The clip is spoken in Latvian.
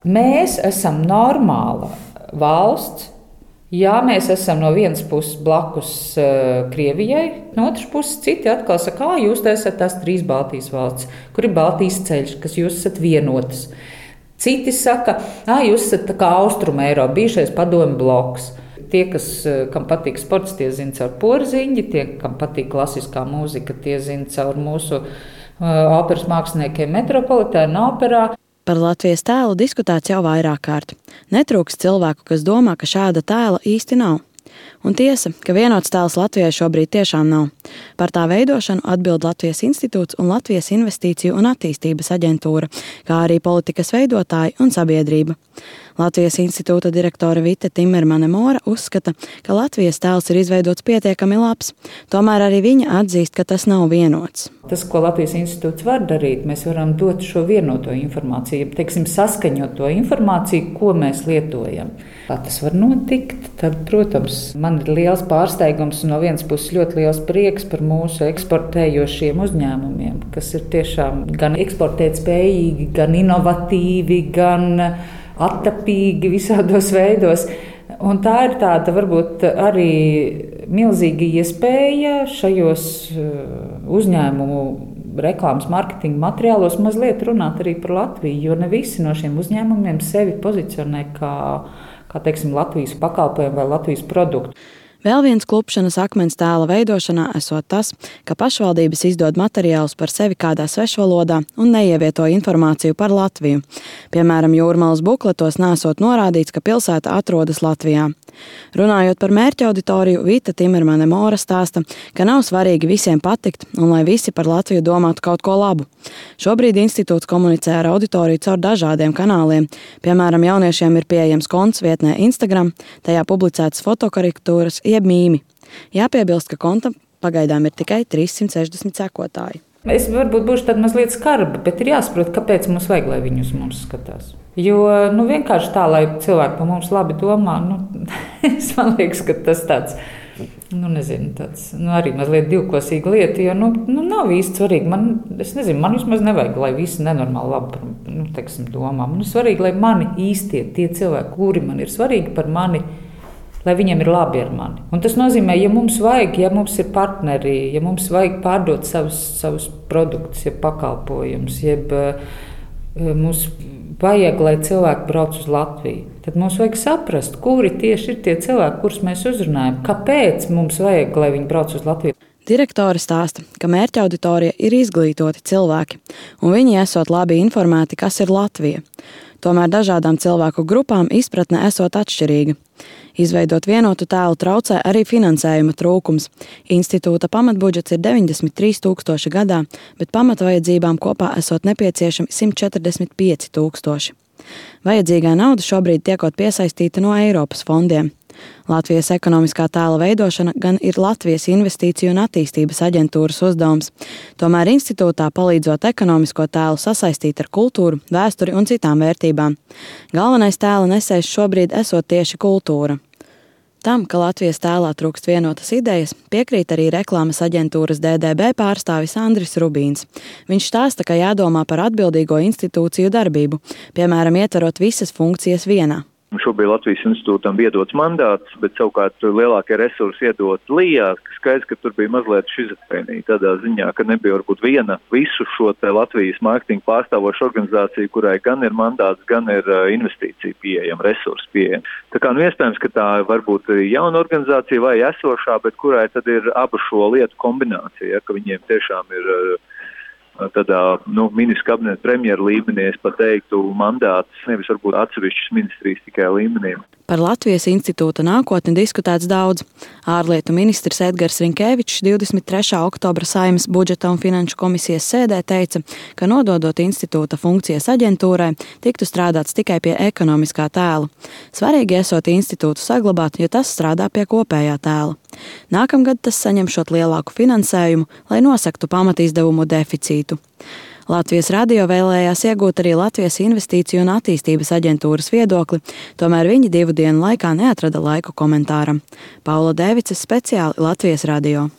Mēs esam normāla valsts. Jā, mēs esam no vienas puses blakus Krievijai, no otras puses citi atkal saka, ka jūs esat tās 3 Baltijas valstis, kur ir Baltijas ceļš, kas jūs esat vienotas. Citi saka, ka jūs esat tā kā Austruma Eiropa, bijušais padomju bloks. Tie, kam patīk sports, tie zina caur porziņģi, tie, kam patīk klasiskā mūzika, tie zina caur mūsu operas māksliniekiem Metropolitāna operā. Par Latvijas tēlu diskutēts jau vairāk kārt. Netrūks cilvēku, kas domā, ka šāda tēla īsti nav. Un tiesa, ka vienots tēls Latvijai šobrīd tiešām nav. Par tā veidošanu atbild Latvijas institūts un Latvijas Investīciju un attīstības aģentūra, kā arī politikas veidotāji un sabiedrība. Latvijas institūta direktore Vita Timermane-Mora uzskata, ka Latvijas tēls ir izveidots pietiekami labs, tomēr arī viņa atzīst, ka tas nav vienots. Tas, ko Latvijas institūts var darīt, mēs varam dot šo vienoto informāciju, saskaņot to informāciju, ko mēs lietojam. Kā tas var notikt, tad, protams, man ir liels pārsteigums un no vienas puses ļoti liels prieks par mūsu eksportējošiem uzņēmumiem, kas ir tiešām gan eksportēt spējīgi, gan inovatīvi, gan attapīgi visādos veidos. Un tā ir tāda varbūt arī milzīga iespēja šajos uzņēmumu reklāmas marketinga materiālos mazliet runāt arī par Latviju, jo ne visi no šiem uzņēmumiem sevi pozicionē kā Latvijas pakalpojumu vai Latvijas produktu. Vēl viens klupšanas akmens tēla veidošanā esot tas, ka pašvaldības izdod materiālus par sevi kādā svešvalodā un neievieto informāciju par Latviju. Piemēram, Jūrmalas bukletos nesot norādīts, ka pilsēta atrodas Latvijā. Runājot par mērķa auditoriju, Vita Timermane-Mora stāsta, ka nav svarīgi visiem patikt un lai visi par Latviju domātu kaut ko labu. Šobrīd institūts komunicē ar auditoriju caur dažādiem kanāliem. Piemēram, jauniešiem ir pieejams konts vietnē Instagram, tajā publicētas fotokarikatūras jeb mīmi. Jāpiebilst, ka kontam pagaidām ir tikai 360 sekotāji. Es varbūt būšu tāda mazliet skarba, bet ir jāsaprot, kāpēc mums vajag, lai viņi uz mums skatās. Jo vienkārši tā, lai cilvēki par mums labi domā, man liekas, ka tas tāds, arī mazliet divkosīga lieta, jo nav īsti svarīgi. Man vismaz nevajag, lai visi nenormāli labi domā. Man ir svarīgi, lai mani īstie tie cilvēki, kuri man ir svarīgi par mani, lai viņiem ir labi ar mani. Un tas nozīmē, ja mums ir partneri, ja mums vajag pārdot savus produktus, ja pakalpojumus, jeb mums vajag, lai cilvēki brauc uz Latviju, tad mums vajag saprast, kuri tieši ir tie cilvēki, kurus mēs uzrunājam. Kāpēc mums vajag, lai viņi brauc uz Latviju? Direktore stāsta, ka mērķa auditorija ir izglītoti cilvēki, un viņi esot labi informēti, kas ir Latvija. Tomēr dažādām cilvēku grupām izpratne esot atšķirīga. Izveidot vienotu tēlu traucē arī finansējuma trūkums. Institūta pamatbudžets ir 93 000 gadā, bet pamatvajadzībām kopā esot nepieciešami 145 000. Vajadzīgā nauda šobrīd tiekot piesaistīta no Eiropas fondiem. Latvijas ekonomiskā tēla veidošana gan ir Latvijas Investīciju un attīstības aģentūras uzdevums. Tomēr institūtā palīdzot ekonomisko tēlu sasaistīt ar kultūru, vēsturi un citām vērtībām. Galvenais tēla nesējs šobrīd esot tieši kultūra. Tam, ka Latvijas tēlā trūkst vienotas idejas, piekrīt arī reklāmas aģentūras DDB pārstāvis Andris Rubīns. Viņš stāsta, ka jādomā par atbildīgo institūciju darbību, piemēram, ietverot visas funkcijas vienā. Šobrīd Latvijas institūtam bija iedots mandāts, bet savukārt lielākie resursi iedot LIJā, kas skaidrs, ka tur bija mazliet šizofrēnija tādā ziņā, ka nebija varbūt viena visu šo te Latvijas mārketingu pārstāvošu organizāciju, kurai gan ir mandāts, gan ir investīcija pieejama, resursi pieejama. Tā kā iespējams, ka tā varbūt jauna organizācija vai esošā, bet kurai tad ir abu šo lietu kombinācija, ka viņiem tiešām ir tādā ministra kabineta premjera līmenī, es pat teiktu, mandāts, nevis varbūt atsevišķas ministrijas tikai līmenī. Par Latvijas institūta nākotni diskutēts daudz. Ārlietu ministrs Edgars Rinkēvičs 23. oktobra Saeimas budžeta un finanšu komisijas sēdē teica, ka nododot institūta funkcijas aģentūrai, tiktu strādāts tikai pie ekonomiskā tēla. Svarīgi esot institūtu saglabāt, jo tas strādā pie kopējā tēla. Nākamgad tas saņemšot lielāku finansējumu, lai nosaktu pamatizdevumu deficītu. Latvijas radio vēlējās iegūt arī Latvijas Investīciju un attīstības aģentūras viedokli, tomēr viņi 2 dienu laikā neatrada laiku komentāram. Paula Dēvices speciāli Latvijas radio.